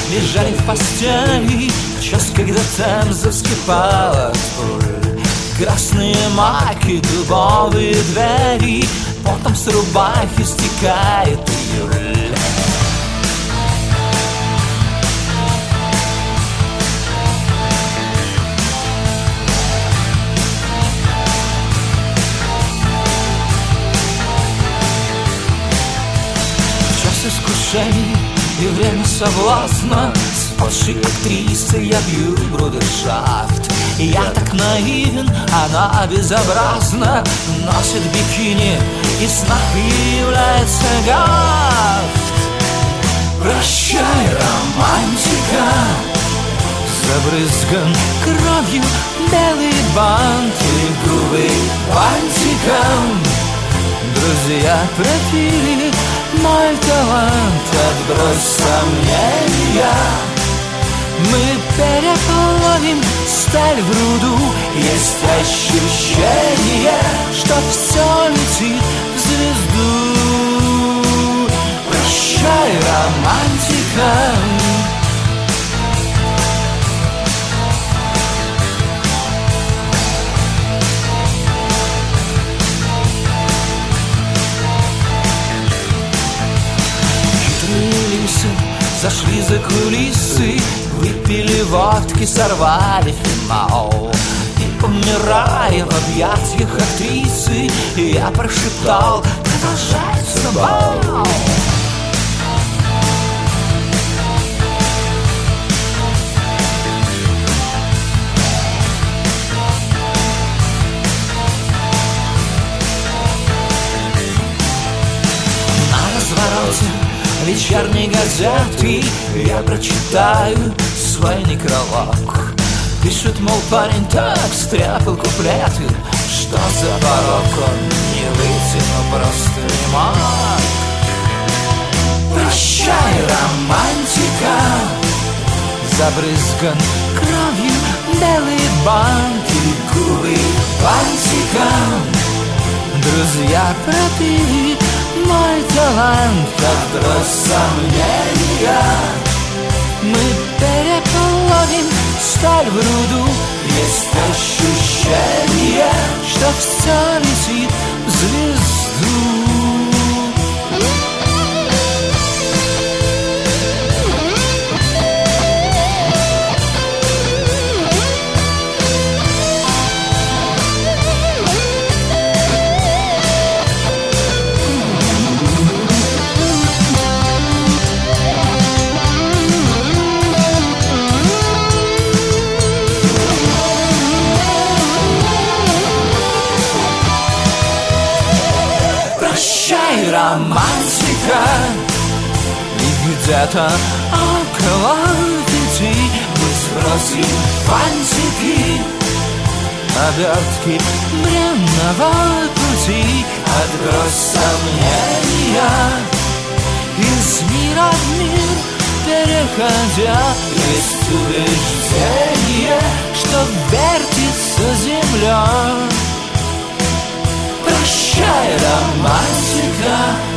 лежали в постели, в час, когда Темза вскипала пыль. Красные маки, дубовые двери, потом с рубахи стекает июль. Искушений и время соблазна, спасшей актрисы я бью брудершафт. Я так наивен, она безобразна, носит бикини и снах является гафт. Прощай, романтика, забрызган кровью белый бант и губы бантиком. Друзья пропили мой талант, отбрось сомнения. Мы переплавим сталь в руду. Есть ощущение, что все летит в звезду. Прощай, романтика. Зашли за кулисы, выпили водки, сорвали финал. И, помирая в объятиях актрисы, я прошептал: продолжается бал. На развороте вечерней газеты я прочитаю свой некролог. Пишет, мол, парень так стряпал куплеты, что за порог он не выйти, но просто не мог. Прощай, романтика, забрызган кровью белый бант и губы бантиком. Друзья пропили мой талант, отбрось сомнения. Мы переплавим сталь в руду. Есть ощущение, что все летит в звезду. Романтика, и где-то около 5 мы сбросим фантики, обертки бренного пути. Отбрось сомнения, из мира в мир переходя, есть убеждение, что вертится земля. Прощай, романтика.